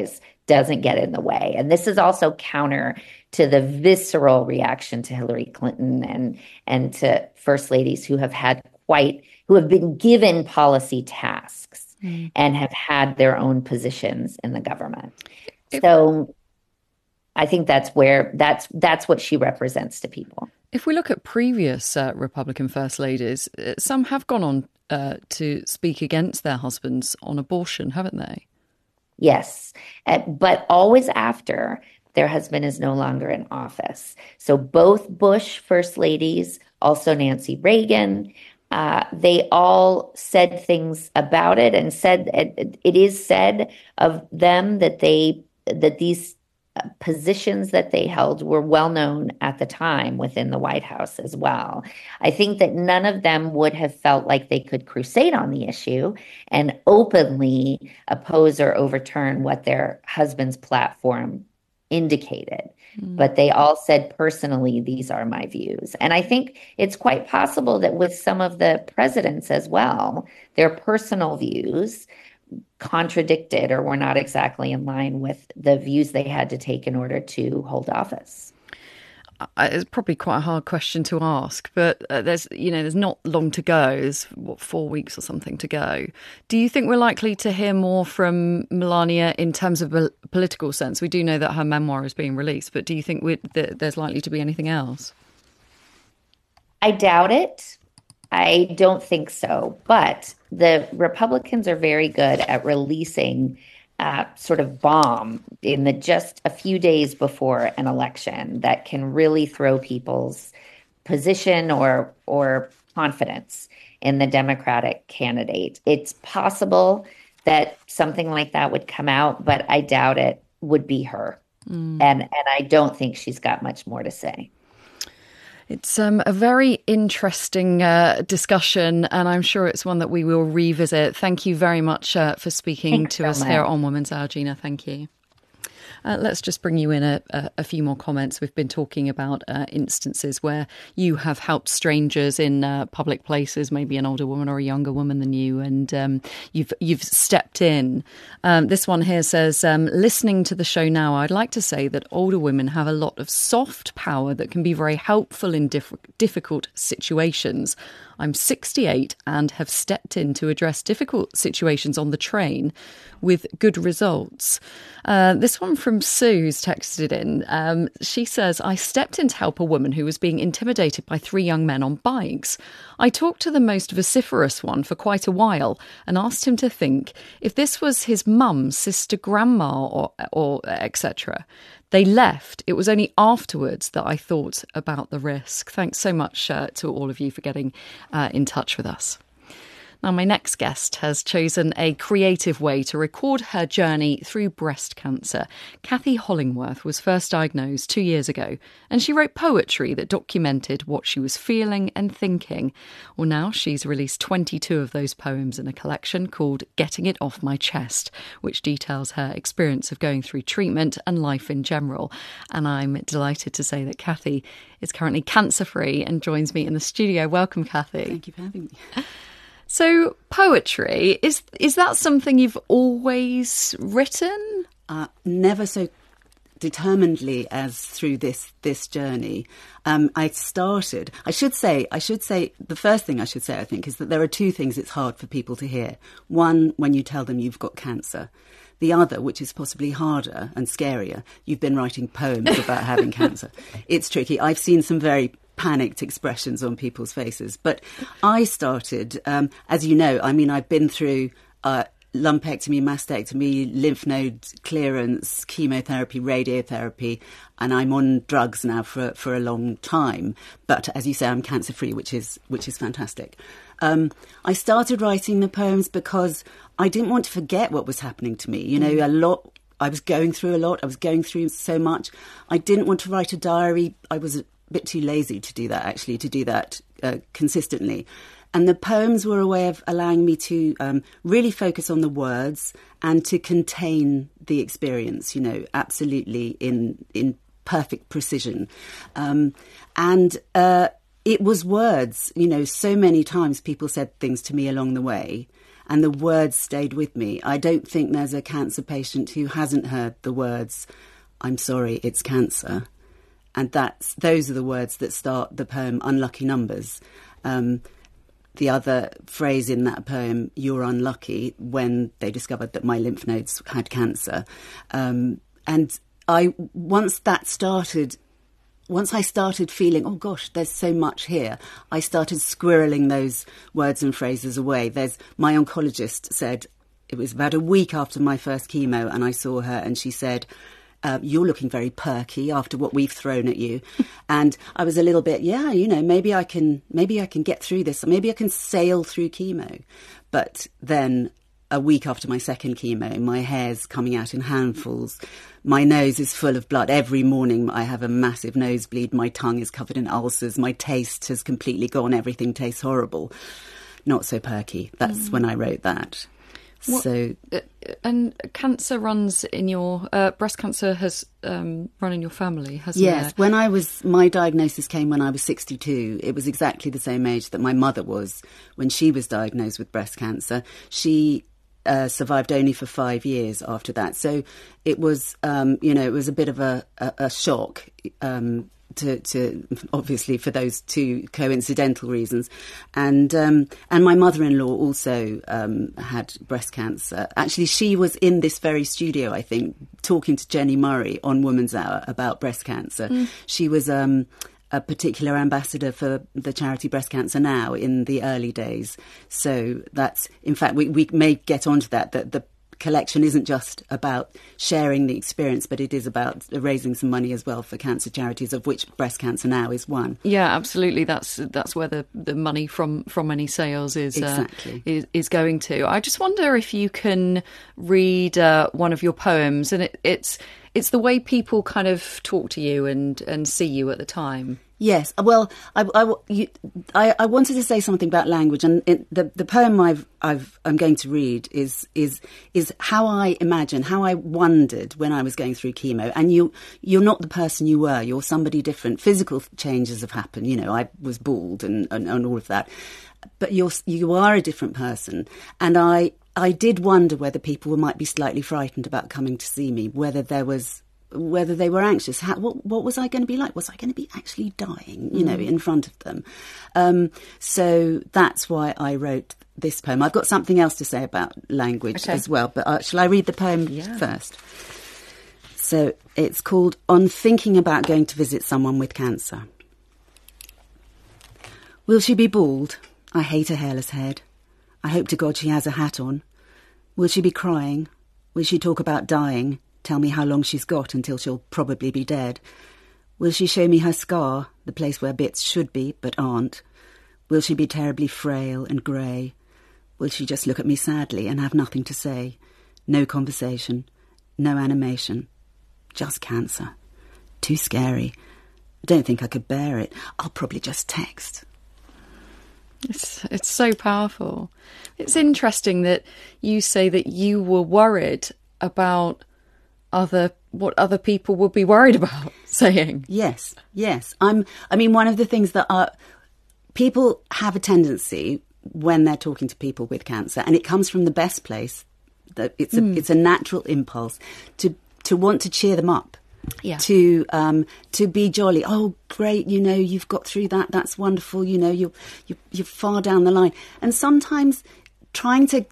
[SPEAKER 9] doesn't get in the way. And this is also counter to the visceral reaction to Hillary Clinton and and to first ladies who have had quite who have been given policy tasks mm. and have had their own positions in the government. If, so I think that's where that's that's what she represents to people.
[SPEAKER 4] If we look at previous uh, Republican first ladies, some have gone on uh, to speak against their husbands on abortion, haven't they?
[SPEAKER 9] Yes, uh, but always after their husband is no longer in office. So both Bush first ladies, also Nancy Reagan, uh, they all said things about it and said it, it is said of them that they that these positions that they held were well known at the time within the White House as well. I think that none of them would have felt like they could crusade on the issue and openly oppose or overturn what their husband's platform indicated. Mm. But they all said personally, these are my views. And I think it's quite possible that with some of the presidents as well, their personal views contradicted or were not exactly in line with the views they had to take in order to hold office.
[SPEAKER 4] It's probably quite a hard question to ask, but uh, there's, you know, there's not long to go. There's, what, four weeks or something to go. Do you think we're likely to hear more from Melania in terms of a political sense? We do know that her memoir is being released, but do you think we, that there's likely to be anything else?
[SPEAKER 9] I doubt it. I don't think so. But the Republicans are very good at releasing uh, sort of bomb in the just a few days before an election that can really throw people's position or or confidence in the Democratic candidate. It's possible that something like that would come out, but I doubt it would be her. Mm. And and I don't think she's got much more to say.
[SPEAKER 4] It's um, a very interesting uh, discussion, and I'm sure it's one that we will revisit. Thank you very much uh, for speaking Thanks to so us much. Here on Women's Hour, Gina. Thank you. Uh, let's just bring you in a, a, a few more comments. We've been talking about uh, instances where you have helped strangers in uh, public places, maybe an older woman or a younger woman than you, and um, you've you've stepped in. Um, this one here says, um, listening to the show now, I'd like to say that older women have a lot of soft power that can be very helpful in diff- difficult situations. I'm sixty-eight and have stepped in to address difficult situations on the train with good results. Uh, this one from Sue, who's texted in. Um, she says, I stepped in to help a woman who was being intimidated by three young men on bikes. I talked to the most vociferous one for quite a while and asked him to think if this was his mum, sister, grandma, or, or et cetera. They left. It was only afterwards that I thought about the risk. Thanks so much uh, to all of you for getting uh, in touch with us. Now, my next guest has chosen a creative way to record her journey through breast cancer. Kathy Hollingworth was first diagnosed two years ago, and she wrote poetry that documented what she was feeling and thinking. Well, now she's released twenty-two of those poems in a collection called Getting It Off My Chest, which details her experience of going through treatment and life in general. And I'm delighted to say that Kathy is currently cancer-free and joins me in the studio. Welcome, Kathy.
[SPEAKER 11] Thank you for having me.
[SPEAKER 4] So poetry, is is that something you've always written?
[SPEAKER 11] Uh, never so determinedly as through this this journey. Um, I started, I should say, I should say, the first thing I should say, I think, is that there are two things it's hard for people to hear. One, when you tell them you've got cancer. The other, which is possibly harder and scarier, you've been writing poems about having cancer. It's tricky. I've seen some very panicked expressions on people's faces. But I started, um, as you know, I mean, I've been through uh, lumpectomy, mastectomy, lymph node clearance, chemotherapy, radiotherapy, and I'm on drugs now for for a long time. But as you say, I'm cancer-free, which is which is fantastic. Um, I started writing the poems because I didn't want to forget what was happening to me. You know, mm. a lot. I was going through a lot. I was going through so much. I didn't want to write a diary. I was a bit too lazy to do that, actually, to do that uh, consistently. And the poems were a way of allowing me to um, really focus on the words and to contain the experience, you know, absolutely in in perfect precision. Um, and uh, it was words, you know, so many times people said things to me along the way. and the words stayed with me. I don't think there's a cancer patient who hasn't heard the words, "I'm sorry, it's cancer." And that's those are the words that start the poem Unlucky Numbers. Um, the other phrase in that poem, "You're unlucky," when they discovered that my lymph nodes had cancer. Um, and I once that started... Once I started feeling, oh gosh, there's so much here, I started squirreling those words and phrases away. There's my oncologist said, it was about a week after my first chemo, and I saw her and she said, uh, "You're looking very perky after what we've thrown at you." And I was a little bit, yeah, you know, maybe I can, maybe I can get through this. Maybe I can sail through chemo. But then a week after my second chemo, my hair's coming out in handfuls. My nose is full of blood. Every morning I have a massive nosebleed. My tongue is covered in ulcers. My taste has completely gone. Everything tastes horrible. Not so perky. That's mm. when I wrote that.
[SPEAKER 4] What,
[SPEAKER 11] so,
[SPEAKER 4] uh, and cancer runs in your uh, breast cancer has um, run in your family, hasn't
[SPEAKER 11] yes, it? Yes. When I was my diagnosis came when I was sixty-two. It was exactly the same age that my mother was when she was diagnosed with breast cancer. She Uh, survived only for five years after that. So it was, um, you know, it was a bit of a, a, a shock um, to, to, obviously, for those two coincidental reasons. And um, and my mother-in-law also um, had breast cancer. Actually, she was in this very studio, I think, talking to Jenny Murray on Woman's Hour about breast cancer. Mm. She was Um, a particular ambassador for the charity Breast Cancer Now in the early days. So that's, in fact, we, we may get onto that, that the collection isn't just about sharing the experience, but it is about raising some money as well for cancer charities, of which Breast Cancer Now is one.
[SPEAKER 4] Yeah, absolutely. That's that's where the, the money from, from any sales is,
[SPEAKER 11] exactly.
[SPEAKER 4] uh, is is going to. I just wonder if you can read uh, one of your poems, and it, it's it's the way people kind of talk to you and, and see you at the time.
[SPEAKER 11] Yes, well, I, I, you, I, I wanted to say something about language, and it, the the poem I've, I've I'm going to read is is is how I imagine, how I wondered when I was going through chemo. And you you're not the person you were; you're somebody different. Physical changes have happened. You know, I was bald and, and, and all of that, but you're you are a different person. And I I did wonder whether people might be slightly frightened about coming to see me, whether there was. whether they were anxious. How, what, what was I going to be like? Was I going to be actually dying, you know, mm. in front of them? Um, so that's why I wrote this poem. I've got something else to say about language okay. as well, but uh, shall I read the poem yeah. first? So it's called On Thinking About Going to Visit Someone with Cancer. Will she be bald? I hate a hairless head. I hope to God she has a hat on. Will she be crying? Will she talk about dying? Tell me how long she's got until she'll probably be dead. Will she show me her scar, the place where bits should be but aren't? Will she be terribly frail and grey? Will she just look at me sadly and have nothing to say? No conversation, no animation, just cancer. Too scary. Don't think I could bear it. I'll probably just text.
[SPEAKER 4] It's it's so powerful. It's interesting that you say that you were worried about other what other people would be worried about saying.
[SPEAKER 11] Yes, yes. I'm. I mean, one of the things that are people have a tendency when they're talking to people with cancer, and it comes from the best place. That it's a mm. it's a natural impulse to to want to cheer them up.
[SPEAKER 4] Yeah.
[SPEAKER 11] To um to be jolly. Oh, great! You know, you've got through that. That's wonderful. You know, you're you're, you're far down the line. And sometimes trying to.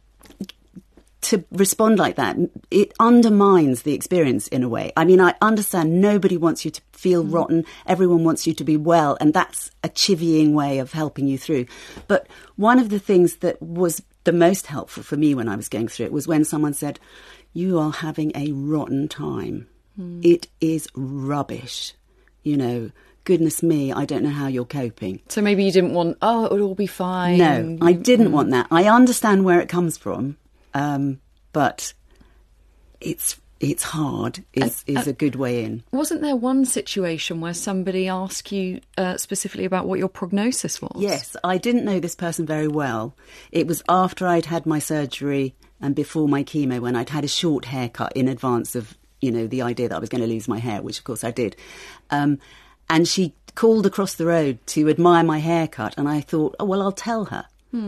[SPEAKER 11] To respond like that, it undermines the experience in a way. I mean, I understand nobody wants you to feel mm. rotten. Everyone wants you to be well, and that's a chivying way of helping you through. But one of the things that was the most helpful for me when I was going through it was when someone said, "You are having a rotten time. Mm. It is rubbish. You know, goodness me, I don't know how you're coping."
[SPEAKER 4] So maybe you didn't want, oh, it'll all be fine.
[SPEAKER 11] No, I didn't mm. want that. I understand where it comes from. Um, but it's it's hard is, uh, is a good way in.
[SPEAKER 4] Wasn't there one situation where somebody asked you uh, specifically about what your prognosis was?
[SPEAKER 11] Yes, I didn't know this person very well. It was after I'd had my surgery and before my chemo, when I'd had a short haircut in advance of, you know, the idea that I was going to lose my hair, which of course I did. Um, and she called across the road to admire my haircut, and I thought, oh, well, I'll tell her. Hmm.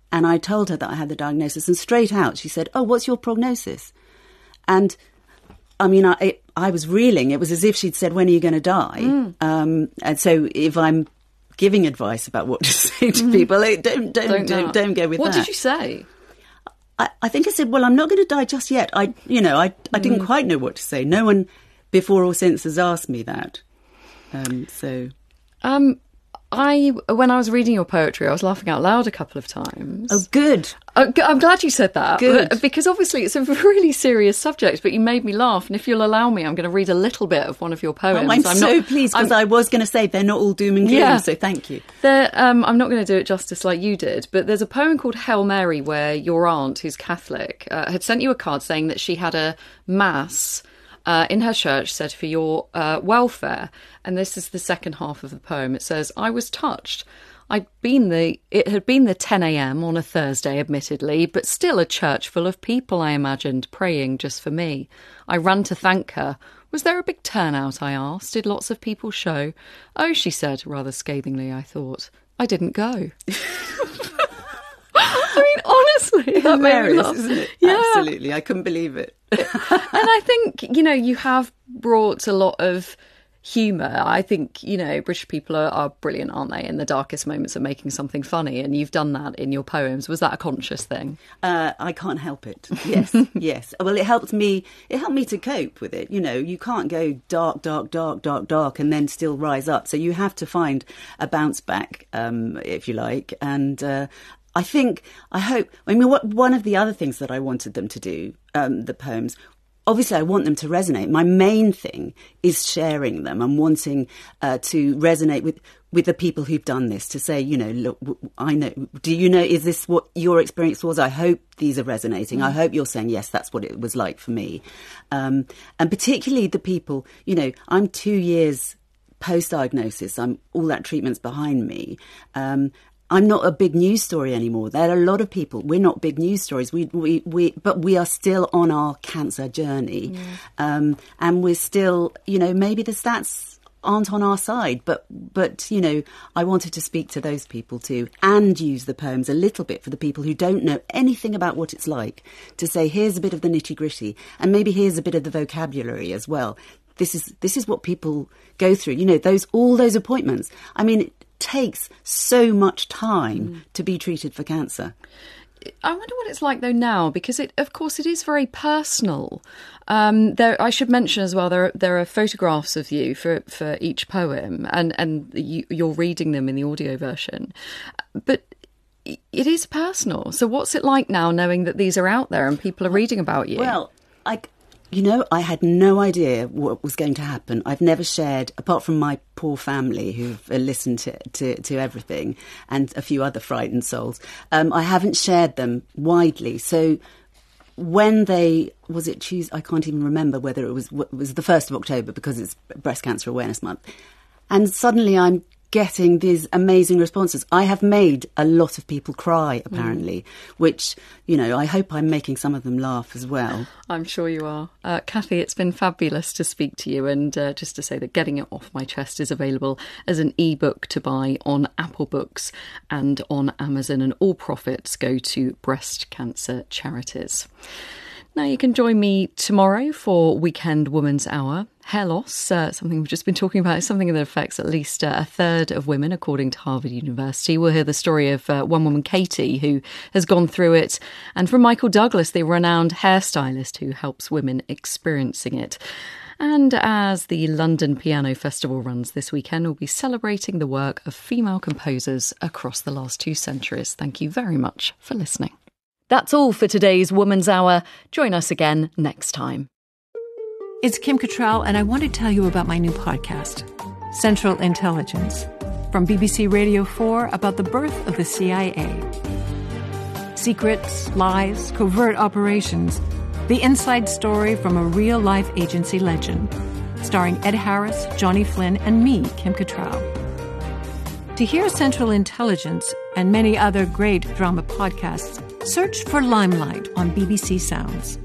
[SPEAKER 11] And I told her that I had the diagnosis, and straight out she said, "Oh, what's your prognosis?" And I mean, I it, I was reeling. It was as if she'd said, "When are you going to die?" Mm. Um, and so if I'm giving advice about what to say to mm. people, don't don't don't don't, don't, don't go with
[SPEAKER 4] what
[SPEAKER 11] that.
[SPEAKER 4] What did you say?
[SPEAKER 11] I, I think I said, "Well, I'm not going to die just yet." I, you know, I I didn't mm. quite know what to say. No one before or since has asked me that. Um, so,
[SPEAKER 4] um, I when I was reading your poetry, I was laughing out loud a couple of times.
[SPEAKER 11] Oh, good.
[SPEAKER 4] Uh, I'm glad you said that.
[SPEAKER 11] Good.
[SPEAKER 4] Because obviously it's a really serious subject, but you made me laugh. And if you'll allow me, I'm going to read a little bit of one of your poems.
[SPEAKER 11] Oh, I'm, I'm so
[SPEAKER 4] not,
[SPEAKER 11] pleased, because I was going to say they're not all doom and gloom, yeah, so thank you.
[SPEAKER 4] Um, I'm not going to do it justice like you did, but there's a poem called Hail Mary where your aunt, who's Catholic, uh, had sent you a card saying that she had a mass Uh, in her church said for your uh, welfare. And this is the second half of the poem. It says, "I was touched. I'd been the, it had been the ten a.m. on a Thursday, admittedly, but still a church full of people, I imagined, praying just for me. I ran to thank her. Was there a big turnout, I asked? Did lots of people show? Oh, she said, rather scathingly, I thought. I didn't go." I mean, honestly, that
[SPEAKER 11] hilarious, isn't it?
[SPEAKER 4] Yeah.
[SPEAKER 11] Absolutely, I couldn't believe it.
[SPEAKER 4] And I think, you know, you have brought a lot of humour. I think, you know, British people are, are brilliant, aren't they, in the darkest moments of making something funny, and you've done that in your poems. Was that a conscious thing?
[SPEAKER 11] Uh, I can't help it. Yes, yes. Well, it helped me. It helped me to cope with it. You know, you can't go dark, dark, dark, dark, dark, and then still rise up. So you have to find a bounce back, um, if you like, and. Uh, I think, I hope, I mean, what, one of the other things that I wanted them to do, um, the poems, obviously I want them to resonate. My main thing is sharing them and wanting uh, to resonate with, with the people who've done this, to say, you know, look, I know, do you know, is this what your experience was? I hope these are resonating. Mm. I hope you're saying, yes, that's what it was like for me. Um, and particularly the people, you know, I'm two years post-diagnosis, I'm all that treatment's behind me. Um, I'm not a big news story anymore. There are a lot of people. We're not big news stories. We, we, we, but we are still on our cancer journey. Yeah. Um, and we're still, you know, maybe the stats aren't on our side, but, but, you know, I wanted to speak to those people too, and use the poems a little bit for the people who don't know anything about what it's like, to say, here's a bit of the nitty gritty, and maybe here's a bit of the vocabulary as well. This is, this is what people go through. You know, those, all those appointments. I mean, takes so much time mm. to be treated for cancer.
[SPEAKER 4] I wonder what it's like though now, because it, of course, it is very personal. Um, there, I should mention as well, there are, there are photographs of you for, for each poem, and and you, you're reading them in the audio version. But it is personal. So what's it like now, knowing that these are out there and people are reading about you?
[SPEAKER 11] Well, I. You know, I had no idea what was going to happen. I've never shared, apart from my poor family who've listened to, to, to everything, and a few other frightened souls, um, I haven't shared them widely. So when they, was it Tuesday? I can't even remember whether it was, it was the first of October, because it's Breast Cancer Awareness Month. And suddenly I'm getting these amazing responses. I have made a lot of people cry, apparently, mm. which, you know, I hope I'm making some of them laugh as well.
[SPEAKER 4] I'm sure you are. Uh, Cathy, it's been fabulous to speak to you, and uh, just to say that Getting It Off My Chest is available as an ebook to buy on Apple Books and on Amazon, and all profits go to breast cancer charities. Now you can join me tomorrow for Weekend Woman's Hour. Hair loss, uh, something we've just been talking about, is something that affects at least uh, a third of women, according to Harvard University. We'll hear the story of uh, one woman, Katie, who has gone through it, and from Michael Douglas, the renowned hairstylist who helps women experiencing it. And as the London Piano Festival runs this weekend, we'll be celebrating the work of female composers across the last two centuries. Thank you very much for listening. That's all for today's Woman's Hour. Join us again next time.
[SPEAKER 12] It's Kim Cattrall, and I want to tell you about my new podcast, Central Intelligence, from B B C Radio four, about the birth of the C I A. Secrets, lies, covert operations, the inside story from a real-life agency legend, starring Ed Harris, Johnny Flynn, and me, Kim Cattrall. To hear Central Intelligence and many other great drama podcasts, search for Limelight on B B C Sounds.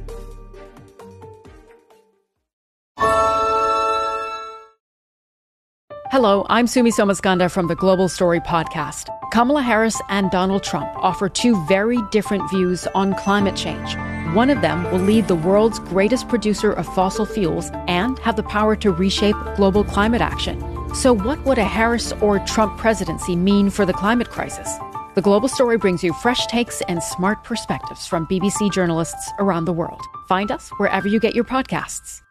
[SPEAKER 3] Hello, I'm Sumi Somaskanda from the Global Story podcast. Kamala Harris and Donald Trump offer two very different views on climate change. One of them will lead the world's greatest producer of fossil fuels and have the power to reshape global climate action. So what would a Harris or Trump presidency mean for the climate crisis? The Global Story brings you fresh takes and smart perspectives from B B C journalists around the world. Find us wherever you get your podcasts.